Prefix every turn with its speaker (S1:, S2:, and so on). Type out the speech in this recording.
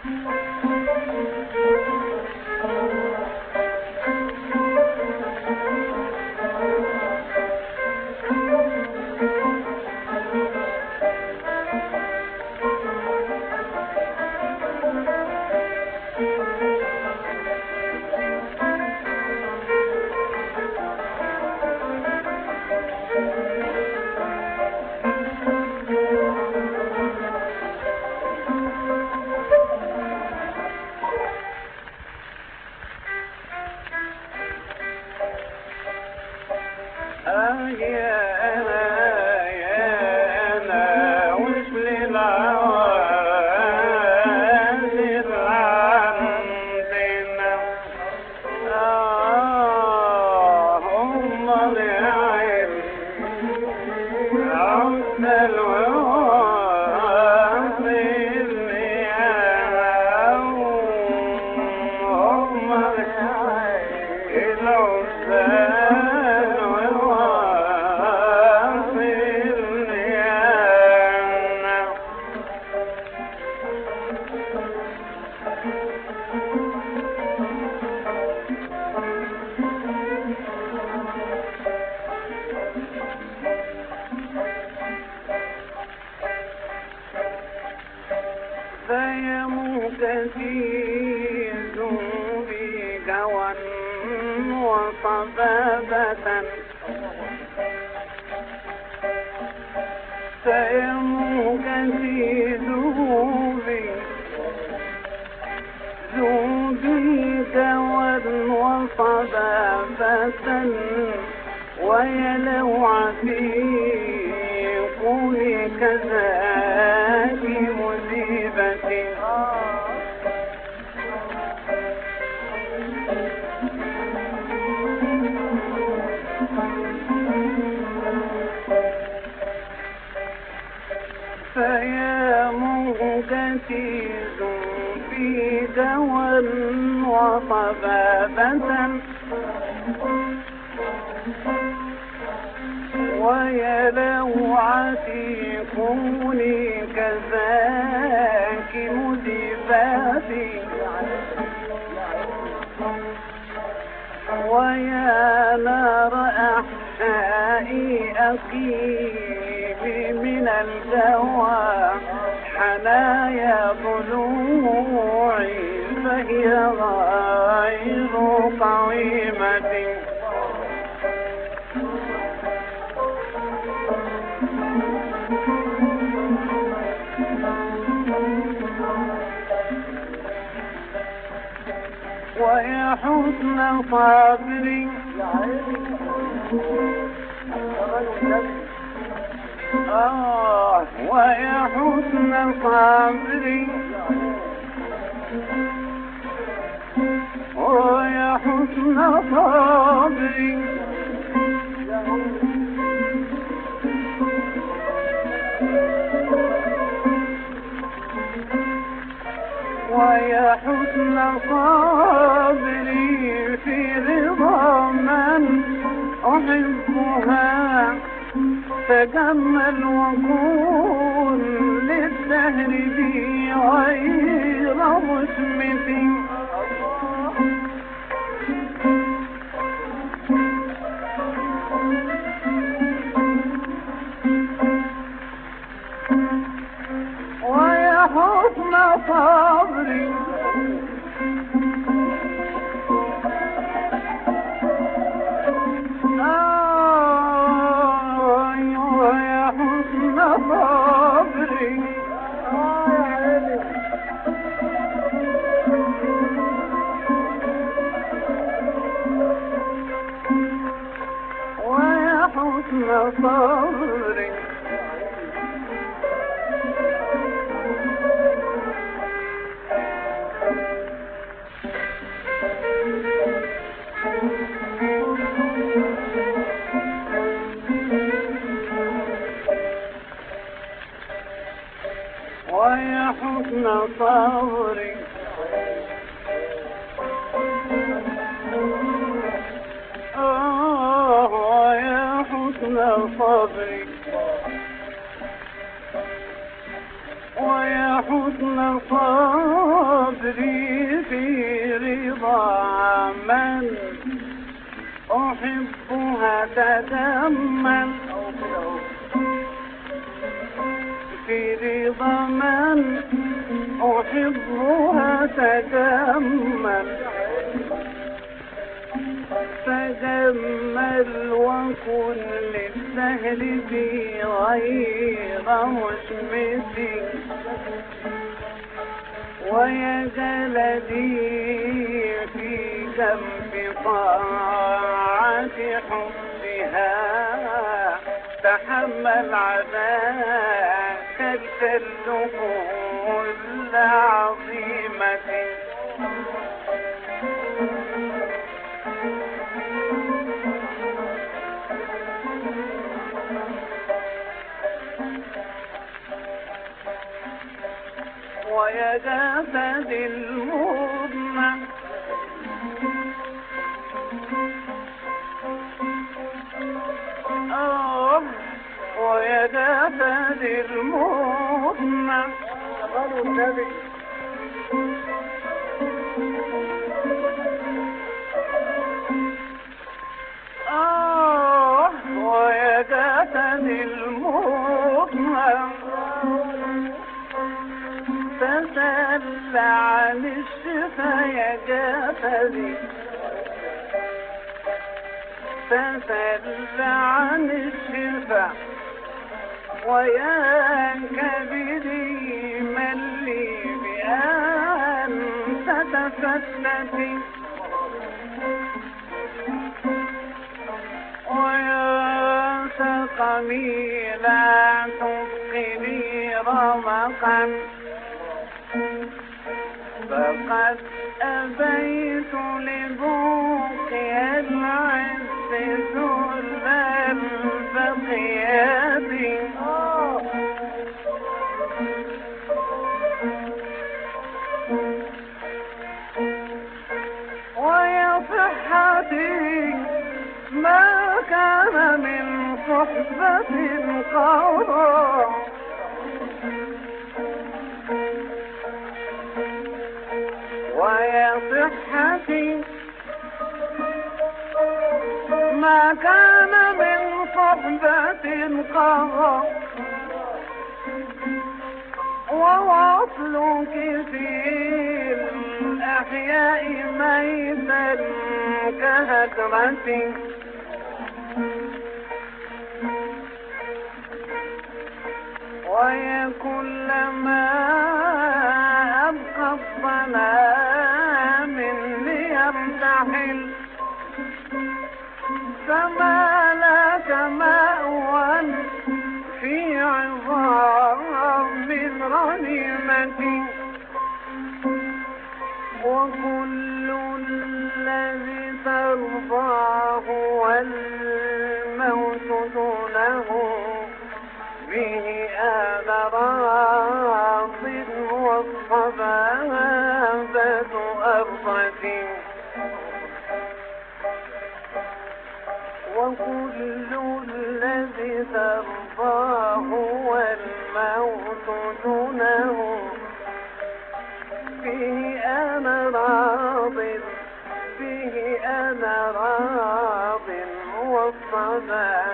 S1: ويلوع في قولي كذاك مصيبتي فيا موجتي في دوا وصبابة ويلوعتي كوني كذاك مذيباتي ويا نار أحشائي أقيمي من الجوى حنايا ضلوعي فهي غير قويمة ويا حسن صبري ويا حسن صبري ويا حسن صبري ويا حسن صبري في رضا من أحبها تجمل وكون للدهر بي غير مشمت ويا حسن صبري ويا حسن صبري ويا حسن صبري ويا حسن صبري ويا حسن صبري ويا حسن صبري صبري في رضا من أحبها تتأمل في رضا من أحبها تتأمل تجمل وكن للسهل بي غير مشمس ويا جلدي في جنب طاعة حبها تحمل عذاك التلقوا العظيمة ويا جسد المضمى ويا جسد المضمى ويا جسد المضمى تسل عن الشفا يا جسدي تسل عن الشفا ويا كبدي من لي بأن تتفتتي ويا سقمي لا تبقني رمقا فقد أبيت لبوقي العز ذل البقيات ويا صحتي ما كان من صحبة قوضا ويا صحتي ما كان من صحبة قضى ووصلك في الأحياء ميتا كهجرة ويا كلما أبقى الظلام ليرتحل فما لك مأوى في عظام الغنيمة وكل الذي ترضاه والموت دونه به أنا راض والصبابة أرضتي وكل الذي ترضاه والموت دونه به أنا راض به أنا راض والصبابة